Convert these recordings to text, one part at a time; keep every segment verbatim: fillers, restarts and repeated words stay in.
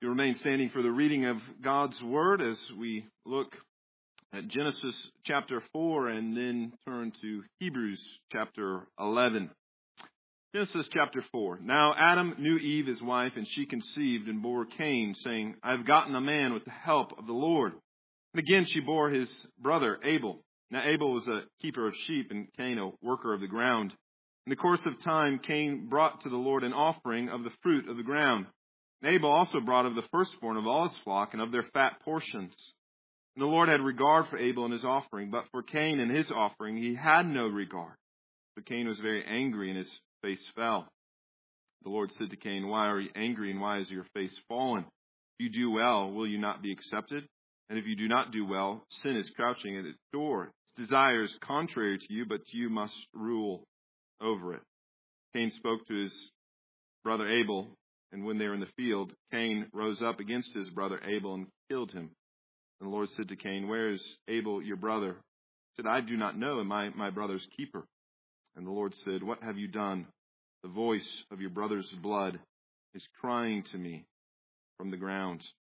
You remain standing for the reading of God's Word as we look at Genesis chapter four and then turn to Hebrews chapter eleven. Genesis chapter four. Now Adam knew Eve his wife, and she conceived and bore Cain, saying, I have gotten a man with the help of the Lord. And again she bore his brother Abel. Now Abel was a keeper of sheep, and Cain a worker of the ground. In the course of time, Cain brought to the Lord an offering of the fruit of the ground. Abel also brought of the firstborn of all his flock and of their fat portions. And the Lord had regard for Abel and his offering, but for Cain and his offering he had no regard. So Cain was very angry, and his face fell. The Lord said to Cain, Why are you angry, and why is your face fallen? If you do well, will you not be accepted? And if you do not do well, sin is crouching at its door. Its desire is contrary to you, but you must rule over it. Cain spoke to his brother Abel. And when they were in the field, Cain rose up against his brother Abel and killed him. And the Lord said to Cain, Where is Abel your brother? He said, I do not know, am I my brother's keeper? And the Lord said, What have you done? The voice of your brother's blood is crying to me from the ground.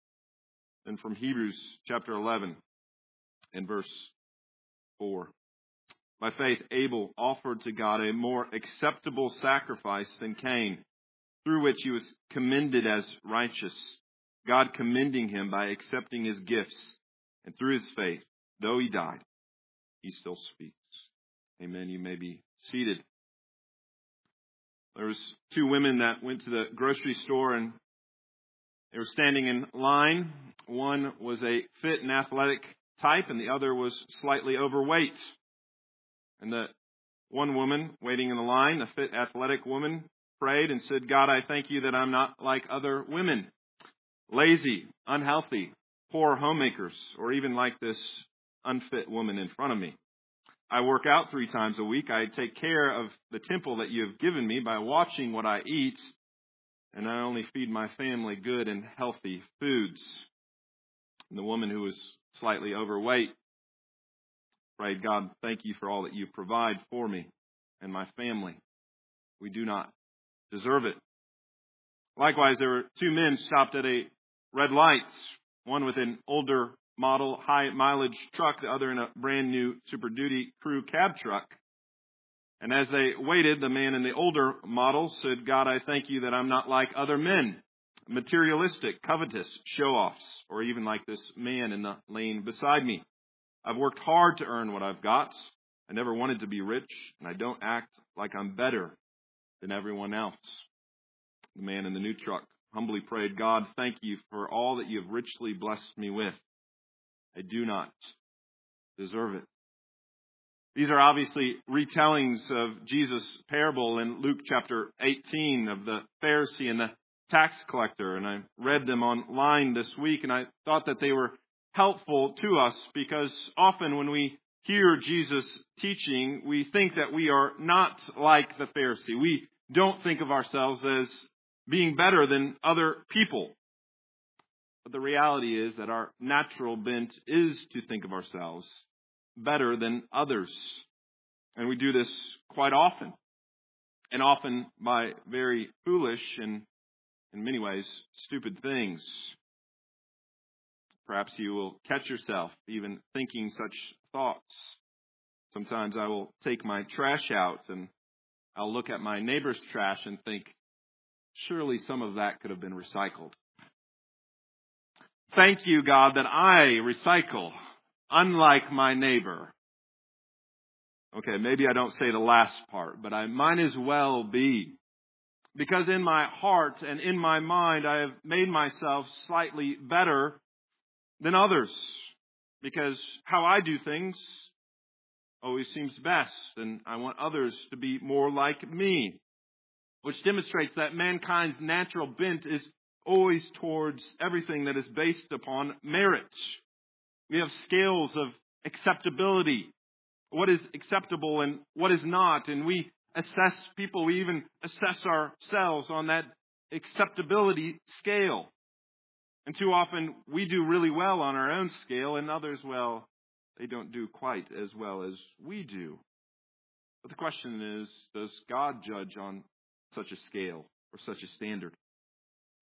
And from Hebrews chapter eleven and verse four. By faith, Abel offered to God a more acceptable sacrifice than Cain, through which he was commended as righteous, God commending him by accepting his gifts. And through his faith, though he died, he still speaks. Amen. You may be seated. There was two women that went to the grocery store, and they were standing in line. One was a fit and athletic type, and the other was slightly overweight. And the one woman waiting in the line, the fit athletic woman, prayed and said, God, I thank you that I'm not like other women, lazy, unhealthy, poor homemakers, or even like this unfit woman in front of me. I work out three times a week. I take care of the temple that you have given me by watching what I eat, and I only feed my family good and healthy foods. And the woman who was slightly overweight prayed, God, thank you for all that you provide for me and my family. We do not deserve it. Likewise, there were two men stopped at a red light, one with an older model high mileage truck, the other in a brand new Super Duty crew cab truck. And as they waited, the man in the older model said, God, I thank you that I'm not like other men, materialistic, covetous, show-offs, or even like this man in the lane beside me. I've worked hard to earn what I've got. I never wanted to be rich, and I don't act like I'm better than everyone else. The man in the new truck humbly prayed, God, thank you for all that you have richly blessed me with. I do not deserve it. These are obviously retellings of Jesus' parable in Luke chapter eighteen of the Pharisee and the tax collector. And I read them online this week, and I thought that they were helpful to us because often when we hear Jesus teaching, we think that we are not like the Pharisee. We don't think of ourselves as being better than other people. But the reality is that our natural bent is to think of ourselves better than others. And we do this quite often. And often by very foolish and, in many ways, stupid things. Perhaps you will catch yourself even thinking such thoughts. Sometimes I will take my trash out and I'll look at my neighbor's trash and think, surely some of that could have been recycled. Thank you, God, that I recycle, unlike my neighbor. Okay, maybe I don't say the last part, but I might as well be. Because in my heart and in my mind, I have made myself slightly better than others. Because how I do things always seems best, and I want others to be more like me. Which demonstrates that mankind's natural bent is always towards everything that is based upon merit. We have scales of acceptability. What is acceptable and what is not. And we assess people, we even assess ourselves on that acceptability scale. And too often we do really well on our own scale, and others, well, they don't do quite as well as we do. But the question is, does God judge on such a scale or such a standard?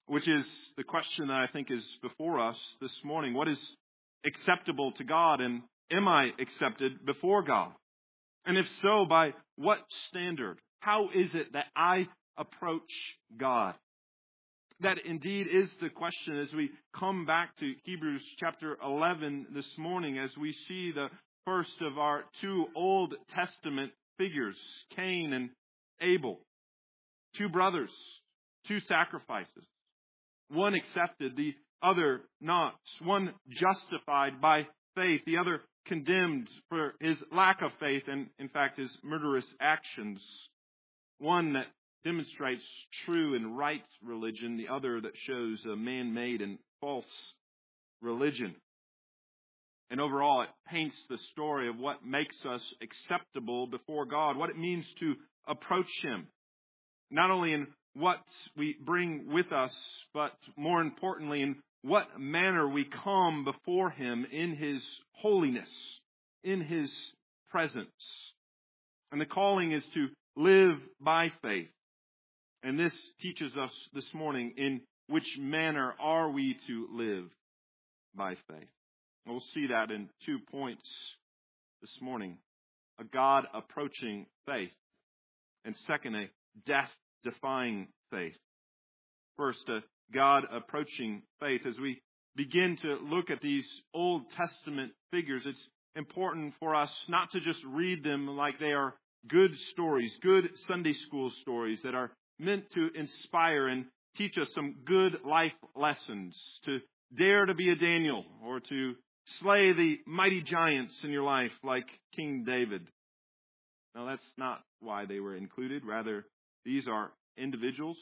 which is the question that I think is before us this morning. What is acceptable to God, and am I accepted before God? And if so, by what standard? How is it that I approach God? That indeed is the question as we come back to Hebrews chapter eleven this morning, as we see the first of our two Old Testament figures, Cain and Abel. Two brothers, two sacrifices. One accepted, the other not. One justified by faith, the other condemned for his lack of faith and, in fact, his murderous actions. One that demonstrates true and right religion, the other that shows a man-made and false religion. And overall, it paints the story of what makes us acceptable before God, what it means to approach Him. Not only in what we bring with us, but more importantly, in what manner we come before Him in His holiness, in His presence. And the calling is to live by faith. And this teaches us this morning, in which manner are we to live by faith. We'll see that in two points this morning. A God-approaching faith. And second, a death-defying faith. First, a God-approaching faith. As we begin to look at these Old Testament figures, it's important for us not to just read them like they are good stories, good Sunday school stories that are meant to inspire and teach us some good life lessons, to dare to be a Daniel or to slay the mighty giants in your life like King David. Now, that's not why they were included. Rather, these are individuals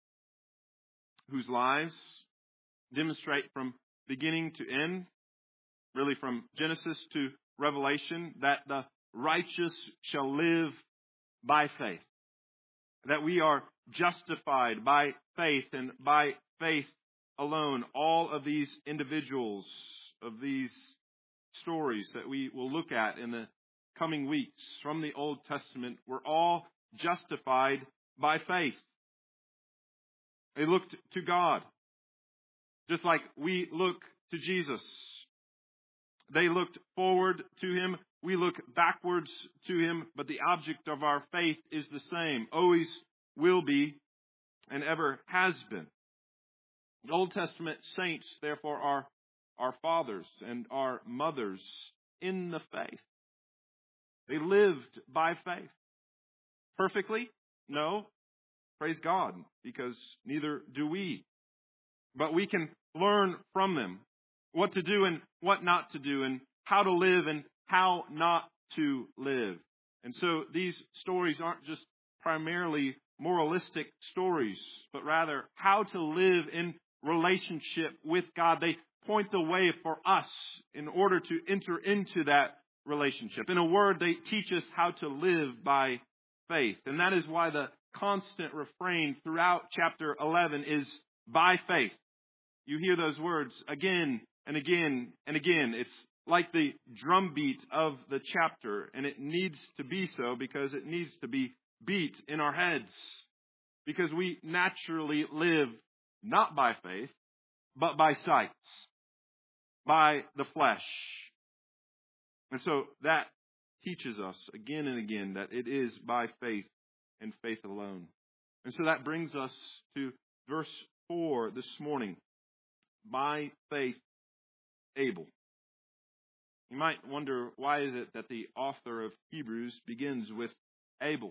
whose lives demonstrate from beginning to end, really from Genesis to Revelation, that the righteous shall live by faith. That we are justified by faith and by faith alone. All of these individuals of these stories that we will look at in the coming weeks from the Old Testament were all justified by faith. They looked to God, just like we look to Jesus. They looked forward to Him. We look backwards to Him, but the object of our faith is the same, always will be, and ever has been. The Old Testament saints, therefore, are our fathers and our mothers in the faith. They lived by faith. Perfectly? No. Praise God, because neither do we. But we can learn from them what to do and what not to do, and how to live and how not to live. And so these stories aren't just primarily moralistic stories, but rather how to live in relationship with God. They point the way for us in order to enter into that relationship. In a word, they teach us how to live by faith. And that is why the constant refrain throughout chapter eleven is by faith. You hear those words again and again and again. It's like the drumbeat of the chapter, and it needs to be so because it needs to be beat in our heads. Because we naturally live not by faith, but by sight, by the flesh. And so that teaches us again and again that it is by faith and faith alone. And so that brings us to verse four this morning. By faith, Abel. You might wonder, why is it that the author of Hebrews begins with Abel?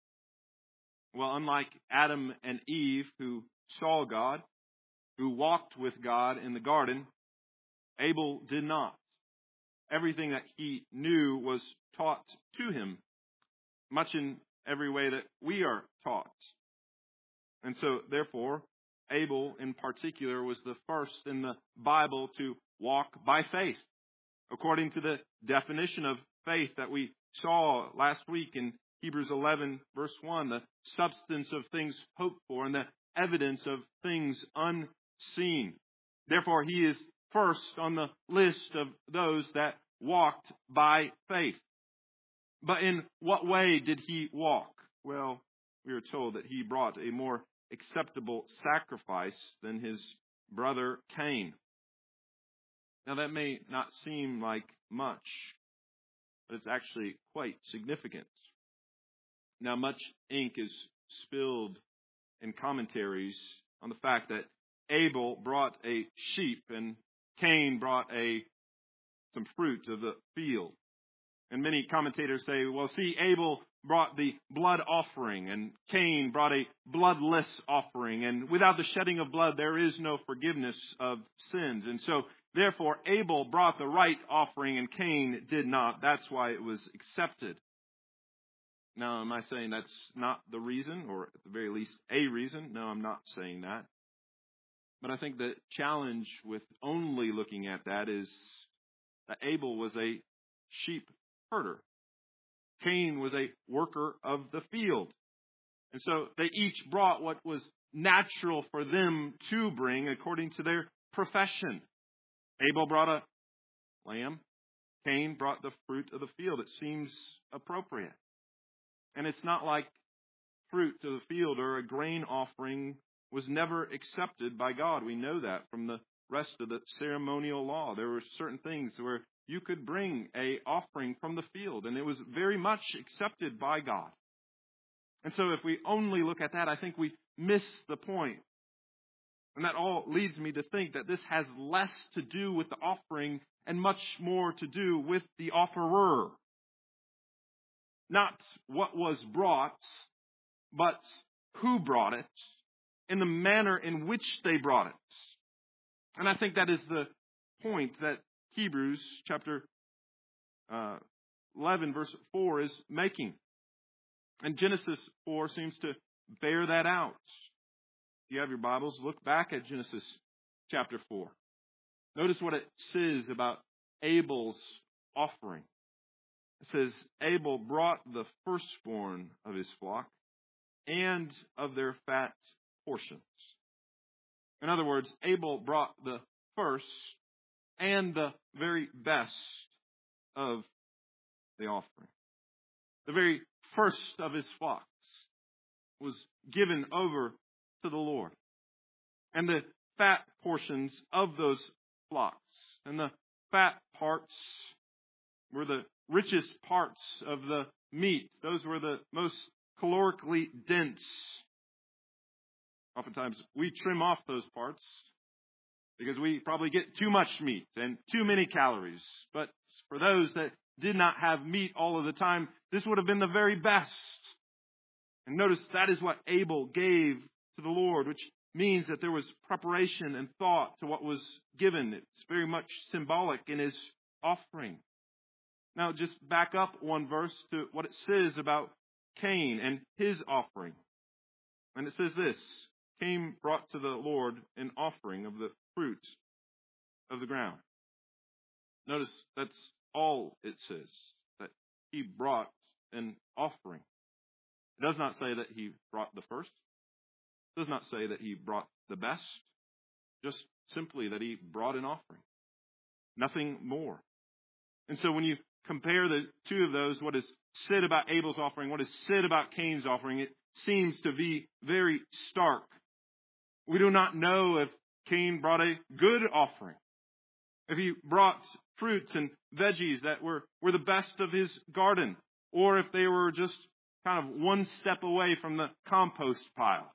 Well, unlike Adam and Eve, who saw God, who walked with God in the garden, Abel did not. Everything that he knew was taught to him, much in every way that we are taught. And so, therefore, Abel in particular was the first in the Bible to walk by faith, according to the definition of faith that we saw last week in Hebrews eleven, verse one, the substance of things hoped for and the evidence of things unseen. Therefore, he is first on the list of those that walked by faith. But in what way did he walk? Well, we are told that he brought a more acceptable sacrifice than his brother Cain. Now that may not seem like much, but it's actually quite significant. Now much ink is spilled in commentaries on the fact that Abel brought a sheep and Cain brought a some fruit of the field. And many commentators say, well, see, Abel brought the blood offering and Cain brought a bloodless offering. And without the shedding of blood, there is no forgiveness of sins. And so, therefore, Abel brought the right offering and Cain did not. That's why it was accepted. Now, am I saying that's not the reason, or at the very least a reason? No, I'm not saying that. But I think the challenge with only looking at that is that Abel was a sheep herder. Cain was a worker of the field. And so they each brought what was natural for them to bring according to their profession. Abel brought a lamb. Cain brought the fruit of the field. It seems appropriate. And it's not like fruit of the field or a grain offering was never accepted by God. We know that from the rest of the ceremonial law. There were certain things where you could bring a offering from the field, and it was very much accepted by God. And so if we only look at that, I think we miss the point. And that all leads me to think that this has less to do with the offering and much more to do with the offerer. Not what was brought, but who brought it and the manner in which they brought it. And I think that is the point that Hebrews chapter uh, eleven verse four is making. And Genesis four seems to bear that out. If you have your Bibles, look back at Genesis chapter four. Notice what it says about Abel's offering. It says, Abel brought the firstborn of his flock and of their fat portions. In other words, Abel brought the first and the very best of the offering. The very first of his flocks was given over to the Lord. And the fat portions of those flocks. And the fat parts were the richest parts of the meat. Those were the most calorically dense. Oftentimes we trim off those parts because we probably get too much meat and too many calories. But for those that did not have meat all of the time, this would have been the very best. And notice that is what Abel gave to the Lord, which means that there was preparation and thought to what was given. It's very much symbolic in his offering. Now just back up one verse to what it says about Cain and his offering. And it says this, Cain brought to the Lord an offering of the fruit of the ground. Notice that's all it says, that he brought an offering. It does not say that he brought the first. It does not say that he brought the best. Just simply that he brought an offering. Nothing more. And so when you compare the two of those, what is said about Abel's offering, what is said about Cain's offering, it seems to be very stark. We do not know if Cain brought a good offering, if he brought fruits and veggies that were, were the best of his garden, or if they were just kind of one step away from the compost pile.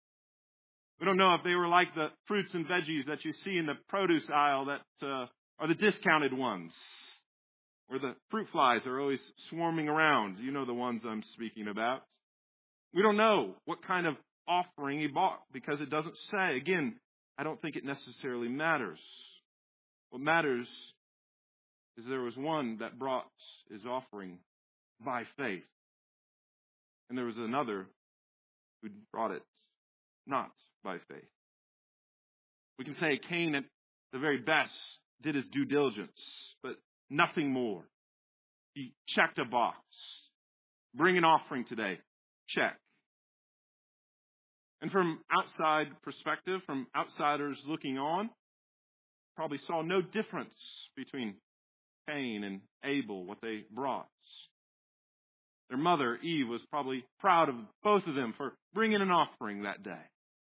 We don't know if they were like the fruits and veggies that you see in the produce aisle that uh, are the discounted ones, where the fruit flies are always swarming around. You know the ones I'm speaking about. We don't know what kind of offering he bought because it doesn't say. Again, I don't think it necessarily matters. What matters is there was one that brought his offering by faith. And there was another who brought it not by faith. We can say Cain at the very best did his due diligence, but nothing more. He checked a box. Bring an offering today. Check. And from outside perspective, from outsiders looking on, probably saw no difference between Cain and Abel, what they brought. Their mother, Eve, was probably proud of both of them for bringing an offering that day.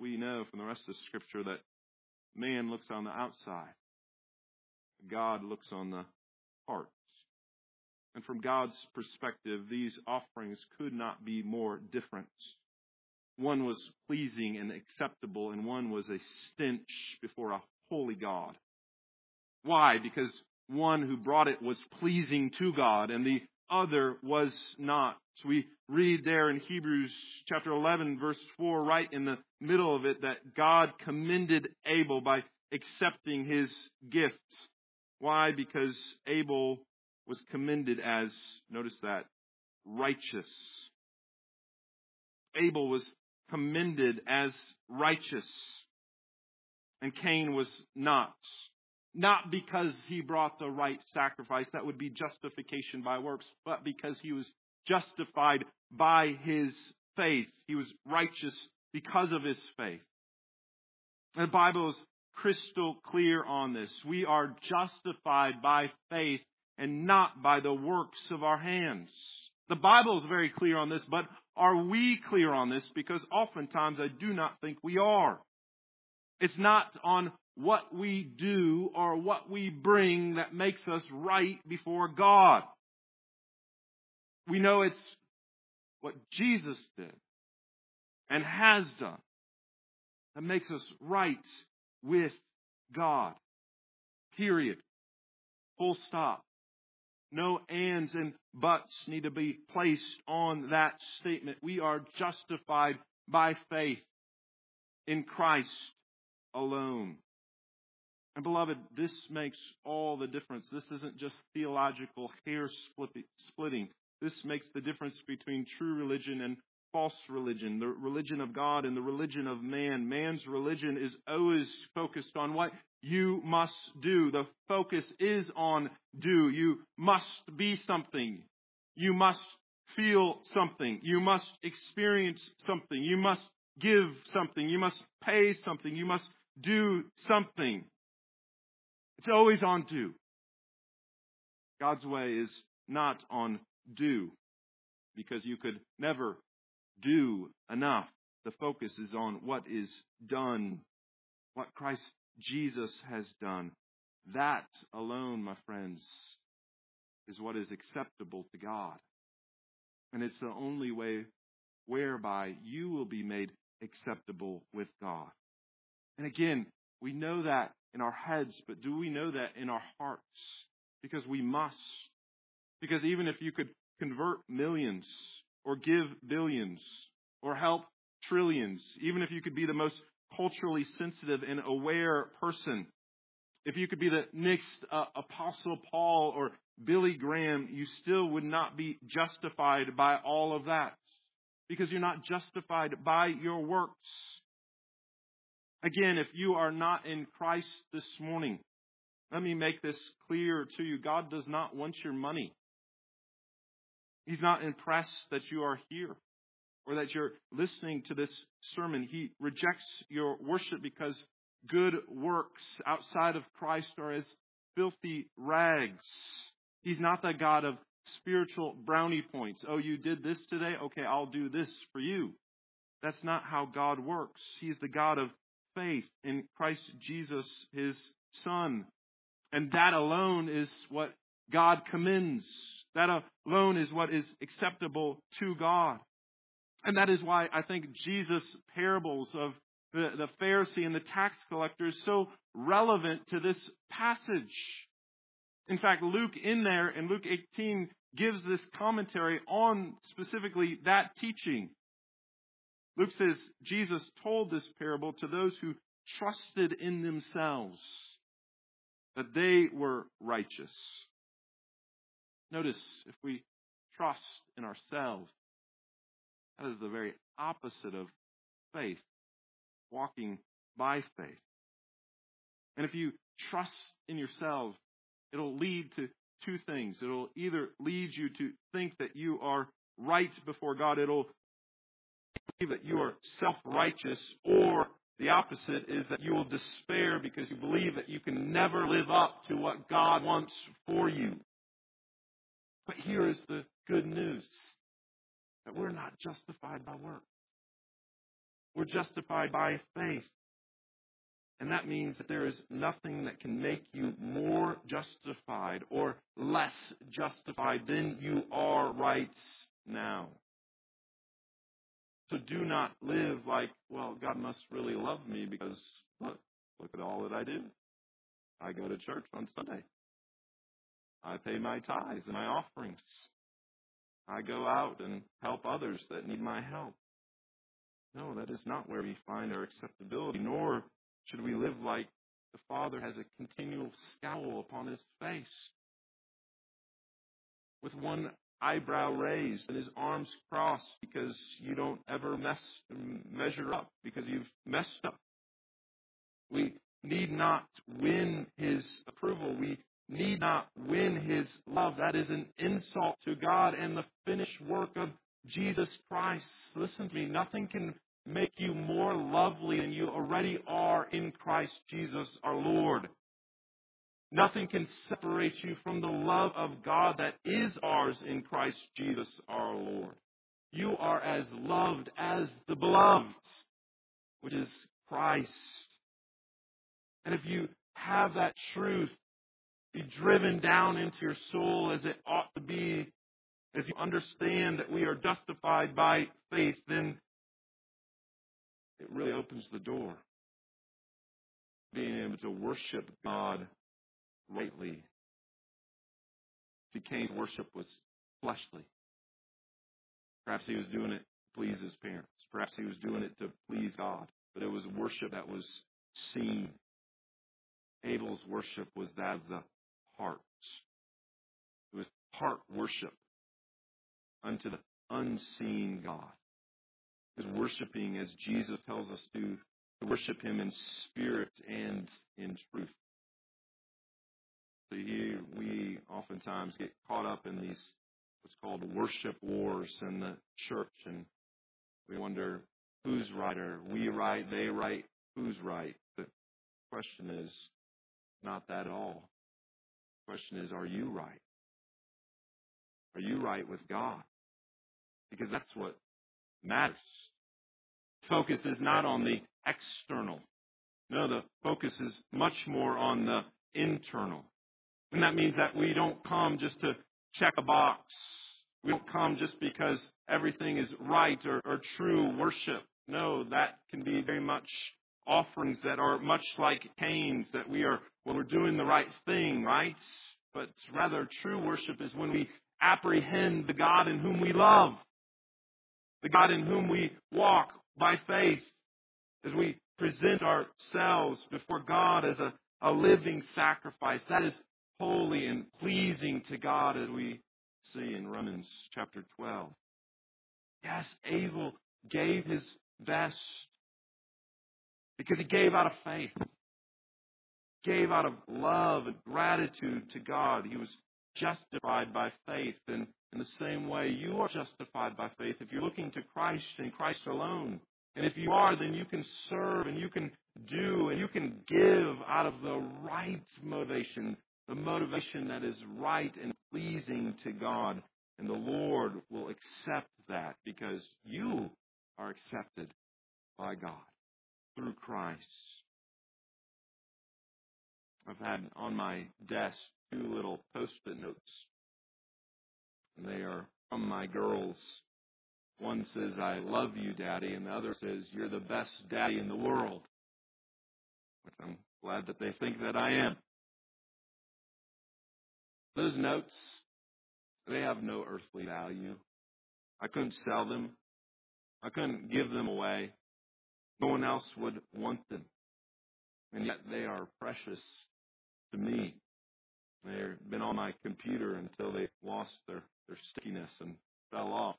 we know from the rest of the Scripture that man looks on the outside. God looks on the heart. And from God's perspective, these offerings could not be more different. One was pleasing and acceptable, and one was a stench before a holy God. Why? Because one who brought it was pleasing to God, and the other was not. So we read there in Hebrews chapter eleven, verse four, right in the middle of it, that God commended Abel by accepting his gift. Why? Because Abel was commended as, notice that, righteous. Abel was commended as righteous, and Cain was not. Not because he brought the right sacrifice, that would be justification by works, but because he was justified by his faith. He was righteous because of his faith. And the Bible is crystal clear on this. We are justified by faith and not by the works of our hands. The Bible is very clear on this, but are we clear on this? Because oftentimes I do not think we are. It's not on what we do or what we bring that makes us right before God. We know it's what Jesus did and has done that makes us right with God. Period. Full stop. No ands and buts need to be placed on that statement. We are justified by faith in Christ alone. And beloved, this makes all the difference. This isn't just theological hair splitting. This makes the difference between true religion and false religion, the religion of God and the religion of man. Man's religion is always focused on what you must do. The focus is on do. You must be something. You must feel something. You must experience something. You must give something. You must pay something. You must do something. It's always on do. God's way is not on do, because you could never do enough. The focus is on what is done, what Christ Jesus has done. That alone, my friends, is what is acceptable to God. And it's the only way whereby you will be made acceptable with God. And again, we know that in our heads, but do we know that in our hearts? Because we must. Because even if you could convert millions or give billions or help trillions, even if you could be the most culturally sensitive and aware person, if you could be the next uh, Apostle Paul or Billy Graham, you still would not be justified by all of that. Because you're not justified by your works. Again, if you are not in Christ this morning, let me make this clear to you. God does not want your money. He's not impressed that you are here or that you're listening to this sermon. He rejects your worship because good works outside of Christ are as filthy rags. He's not the God of spiritual brownie points. Oh, you did this today? Okay, I'll do this for you. That's not how God works. He's the God of faith in Christ Jesus, His Son. And that alone is what God commends. That alone is what is acceptable to God. And that is why I think Jesus' parables of the, the Pharisee and the tax collector is so relevant to this passage. In fact, Luke in there, in Luke eighteen, gives this commentary on specifically that teaching. Luke says, Jesus told this parable to those who trusted in themselves that they were righteous. Notice, if we trust in ourselves, that is the very opposite of faith, walking by faith. And if you trust in yourselves, it'll lead to two things. It'll either lead you to think that you are right before God. It'll believe that you are self-righteous, or the opposite is that you will despair because you believe that you can never live up to what God wants for you. But here is the good news, that we're not justified by works. We're justified by faith. And that means that there is nothing that can make you more justified or less justified than you are right now. So do not live like, well, God must really love me because look, look at all that I do. I go to church on Sunday. I pay my tithes and my offerings. I go out and help others that need my help. No, that is not where we find our acceptability, nor should we live like the Father has a continual scowl upon his face, with one eyebrow raised and his arms crossed because you don't ever mess, measure up, because you've messed up. We need not win his approval. We need not win his love. That is an insult to God and the finished work of Jesus Christ. Listen to me. Nothing can make you more lovely than you already are in Christ Jesus our Lord. Nothing can separate you from the love of God that is ours in Christ Jesus our Lord. You are as loved as the beloved, which is Christ. And if you have that truth be driven down into your soul as it ought to be, as you understand that we are justified by faith, then it really opens the door. Being able to worship God rightly. See, Cain's worship was fleshly. Perhaps he was doing it to please his parents. Perhaps he was doing it to please God. But it was worship that was seen. Abel's worship was that of the heart. It was heart worship unto the unseen God. It was worshiping as Jesus tells us to, to worship him in spirit and in truth. So here we oftentimes get caught up in these what's called worship wars in the church, and we wonder who's right, or we right, they right, who's right. The question is not that at all. The question is, are you right? Are you right with God? Because that's what matters. Focus is not on the external. No, the focus is much more on the internal. And that means that we don't come just to check a box. We don't come just because everything is right or, or true worship. No, that can be very much offerings that are much like Cain's, that we are, well, we're doing the right thing, right? But rather true worship is when we apprehend the God in whom we love, the God in whom we walk by faith, as we present ourselves before God as a, a living sacrifice. That is holy and pleasing to God, as we see in Romans chapter twelve. Yes, Abel gave his best because he gave out of faith. Gave out of love and gratitude to God. He was justified by faith. And in the same way, you are justified by faith if you're looking to Christ and Christ alone. And if you are, then you can serve and you can do and you can give out of the right motivation, the motivation that is right and pleasing to God. And the Lord will accept that because you are accepted by God through Christ. I've had on my desk two little post-it notes. And they are from my girls. One says, "I love you, Daddy," and the other says, "You're the best daddy in the world." Which I'm glad that they think that I am. Those notes, they have no earthly value. I couldn't sell them. I couldn't give them away. No one else would want them. And yet they are precious to me. They've been on my computer until they lost their, their stickiness and fell off.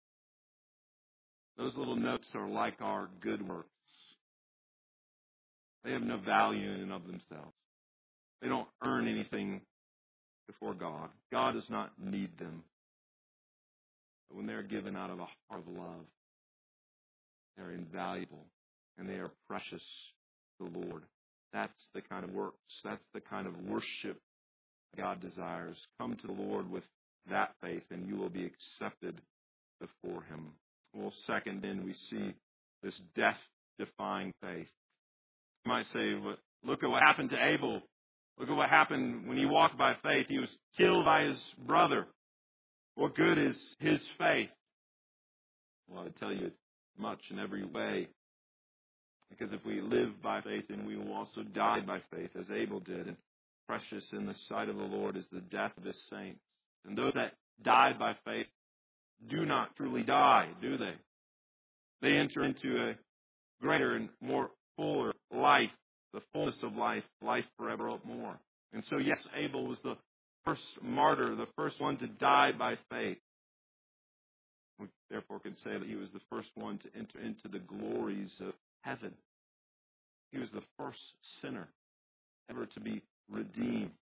Those little notes are like our good works. They have no value in and of themselves. They don't earn anything before God. God does not need them. But when they're given out of a heart of love, they're invaluable and they are precious to the Lord. That's the kind of works. That's the kind of worship God desires. Come to the Lord with that faith and you will be accepted before him. Well, second, then we see this death-defying faith. You might say, well, look at what happened to Abel. Look at what happened when he walked by faith. He was killed by his brother. What good is his faith? Well, I tell you, it's much in every way. Because if we live by faith, then we will also die by faith, as Abel did. And precious in the sight of the Lord is the death of his saints. And those that die by faith do not truly die, do they? They enter into a greater and more fuller life, the fullness of life, life forevermore. And so, yes, Abel was the first martyr, the first one to die by faith. We therefore can say that he was the first one to enter into the glories of heaven. He was the first sinner ever to be redeemed.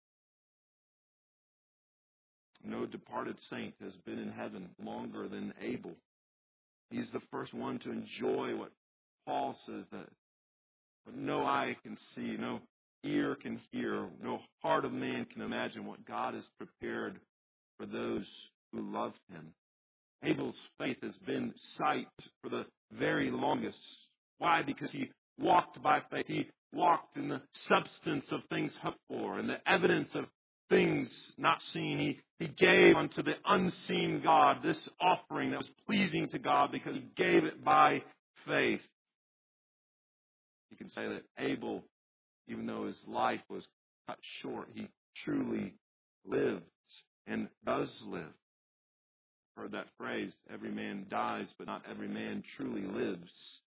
No departed saint has been in heaven longer than Abel. He's the first one to enjoy what Paul says that what no eye can see, no ear can hear, no heart of man can imagine what God has prepared for those who love him. Abel's faith has been sight for the very longest. Why? Because he walked by faith. He walked in the substance of things hoped for and the evidence of things not seen. He, he gave unto the unseen God this offering that was pleasing to God because he gave it by faith. You can say that Abel, even though his life was cut short, he truly lived and does live. I've heard that phrase, every man dies, but not every man truly lives.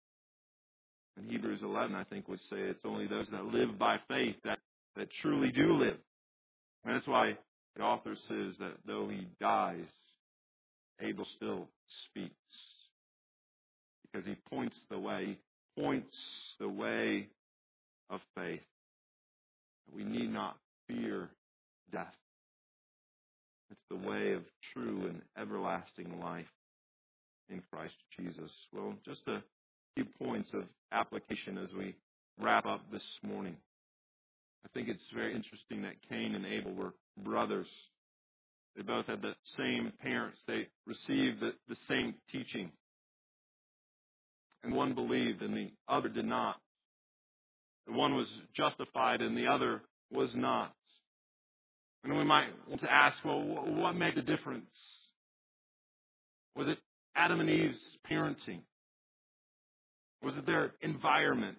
In Hebrews eleven, I think, would say it's only those that live by faith that, that truly do live. And that's why the author says that though he dies, Abel still speaks. Because he points the way, he points the way of faith. We need not fear death. It's the way of true and everlasting life in Christ Jesus. Well, just a few points of application as we wrap up this morning. I think it's very interesting that Cain and Abel were brothers. They both had the same parents. They received the, the same teaching. And one believed and the other did not. The one was justified and the other was not. And we might want to ask, well, what made the difference? Was it Adam and Eve's parenting? Was it their environment?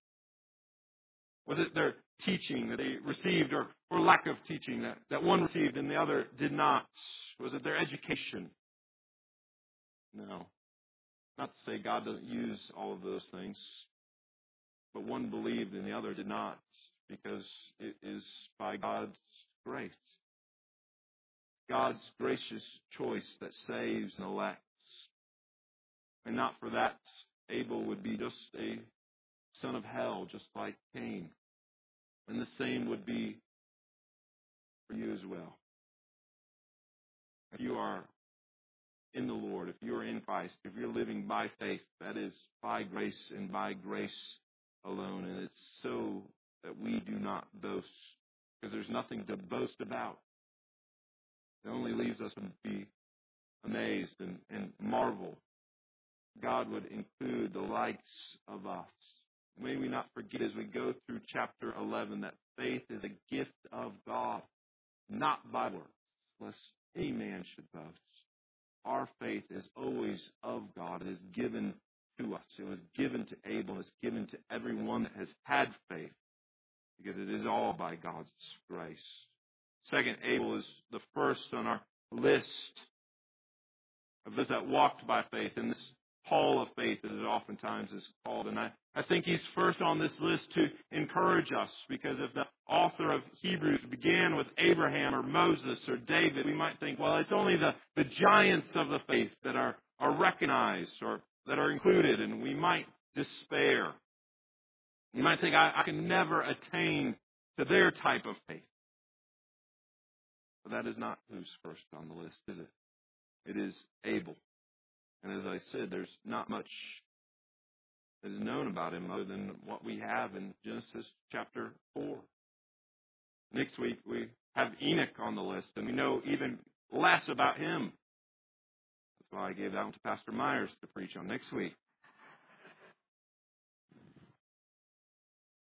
Was it their teaching that they received or, or lack of teaching that, that one received and the other did not? Was it their education? No. Not to say God doesn't use all of those things, but one believed and the other did not because it is by God's grace. God's gracious choice that saves and elects. And not for that, Abel would be just a son of hell, just like Cain. And the same would be for you as well. If you are in the Lord, if you are in Christ, if you're living by faith, that is by grace and by grace alone. And it's so that we do not boast, because there's nothing to boast about. It only leaves us to be amazed and, and marvel. God would include the likes of us. May we not forget as we go through chapter eleven that faith is a gift of God, not by works, lest any man should boast. Our faith is always of God. It is given to us. It was given to Abel. It's given to everyone that has had faith, because it is all by God's grace. Second, Abel is the first on our list of those that walked by faith in this hall of faith, as it oftentimes is called. And I, I think he's first on this list to encourage us, because if the author of Hebrews began with Abraham or Moses or David, we might think, well, it's only the, the giants of the faith that are, are recognized or that are included, and we might despair. You might think, I, I can never attain to their type of faith. But that is not who's first on the list, is it? It is Abel. And as I said, there's not much that is known about him other than what we have in Genesis chapter four. Next week, we have Enoch on the list, and we know even less about him. That's why I gave that one to Pastor Myers to preach on next week.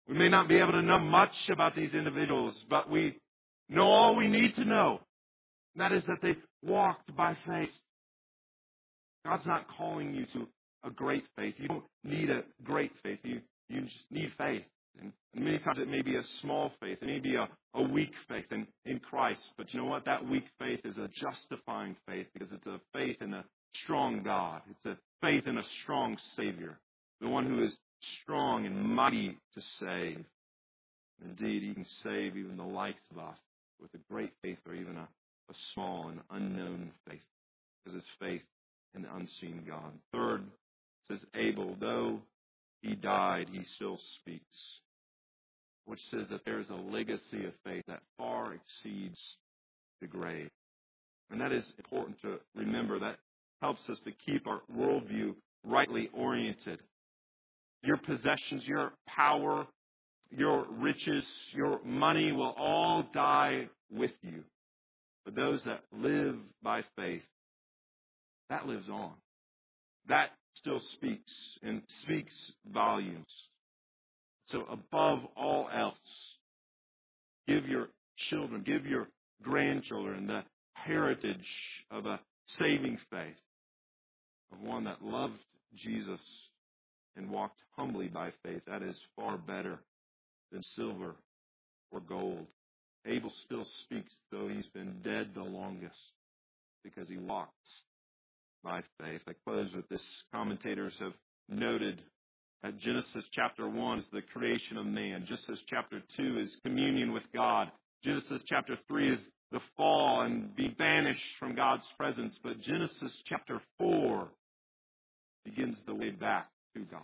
We may not be able to know much about these individuals, but we know all we need to know. And that is that they walked by faith. God's not calling you to a great faith. You don't need a great faith. You, you just need faith. And many times it may be a small faith. It may be a, a weak faith in, in Christ. But you know what? That weak faith is a justifying faith because it's a faith in a strong God. It's a faith in a strong Savior. The one who is strong and mighty to save. Indeed, He can save even the likes of us with a great faith or even a, a small and unknown faith. Because it's faith in the unseen God. Third, it says Abel, though he died, he still speaks. Which says that there is a legacy of faith that far exceeds the grave. And that is important to remember. That helps us to keep our worldview rightly oriented. Your possessions, your power, your riches, your money will all die with you. But those that live by faith, that lives on. That still speaks and speaks volumes. So above all else, give your children, give your grandchildren the heritage of a saving faith, of one that loved Jesus and walked humbly by faith. That is far better than silver or gold. Abel still speaks, though he's been dead the longest, because he walked by faith. I close with this. Commentators have noted that Genesis chapter one is the creation of man. Genesis chapter two is communion with God. Genesis chapter three is the fall and be banished from God's presence. But Genesis chapter four begins the way back to God.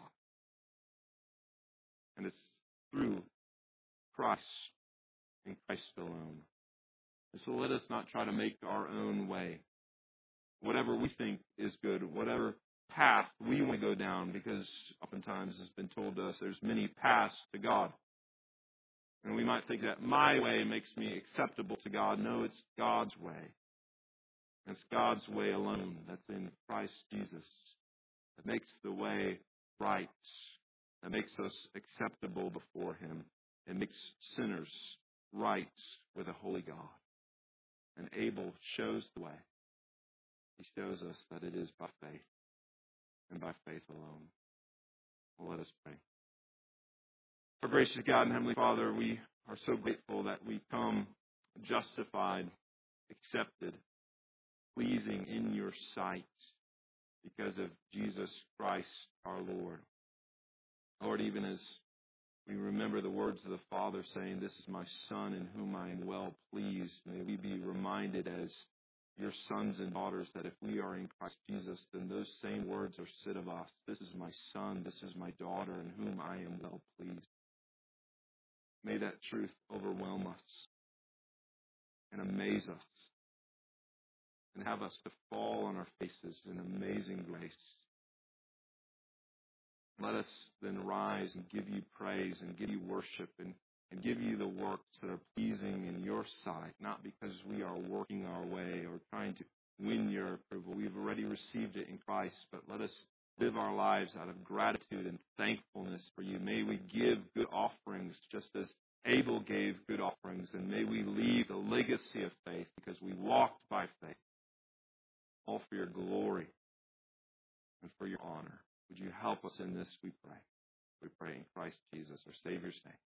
And it's through Christ and Christ alone. And so let us not try to make our own way. Whatever we think is good, whatever path we want to go down, because oftentimes it's been told to us there's many paths to God. And we might think that my way makes me acceptable to God. No, it's God's way. It's God's way alone that's in Christ Jesus that makes the way right, that makes us acceptable before Him, and makes sinners right with a holy God. And Abel shows the way. He shows us that it is by faith and by faith alone. Well, let us pray. Our gracious God and Heavenly Father, we are so grateful that we come justified, accepted, pleasing in your sight because of Jesus Christ our Lord. Lord, even as we remember the words of the Father saying, "This is my Son in whom I am well pleased," may we be reminded as your sons and daughters that if we are in Christ Jesus, then those same words are said of us. This is my son, this is my daughter in whom I am well pleased. May that truth overwhelm us and amaze us and have us to fall on our faces in amazing grace. Let us then rise and give you praise and give you worship and and give you the works that are pleasing in your sight, not because we are working our way or trying to win your approval. We've already received it in Christ, but let us live our lives out of gratitude and thankfulness for you. May we give good offerings just as Abel gave good offerings, and may we leave a legacy of faith because we walked by faith, all for your glory and for your honor. Would you help us in this, we pray. We pray in Christ Jesus, our Savior's name.